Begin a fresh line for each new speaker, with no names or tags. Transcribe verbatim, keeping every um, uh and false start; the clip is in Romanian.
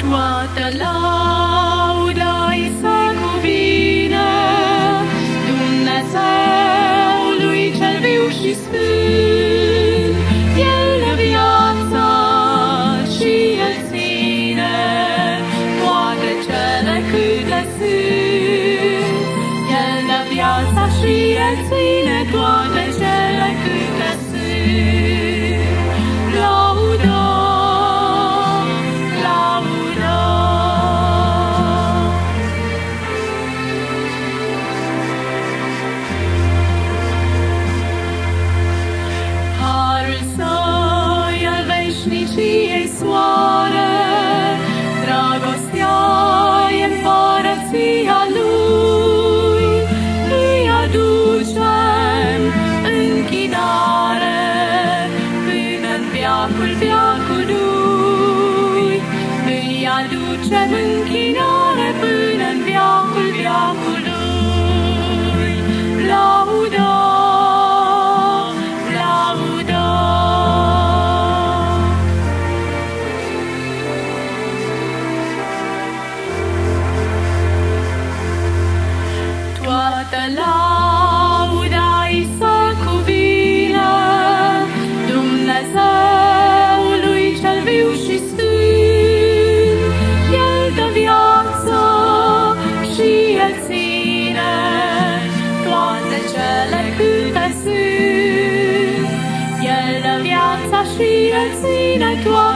Toată lauda-i să cuvină Dumnezeului cel viu și sfânt. El dă viața și El ține toate cele câte sunt. El dă viața și El ține toate cele câte sunt. Lauda, lauda. Harul Săi al veșniciei soare, dragostea-i împărăția Lui. Îi aducem închinare până-n veacul veacului. Îi aducem închinare până-n veacul veacului. Lauda, lauda. Toată lauda-i să cuvină Dumnezeului cel viu și sfânt. El dă viață și El ține toate cele câte sunt. El dă viața și El ține toate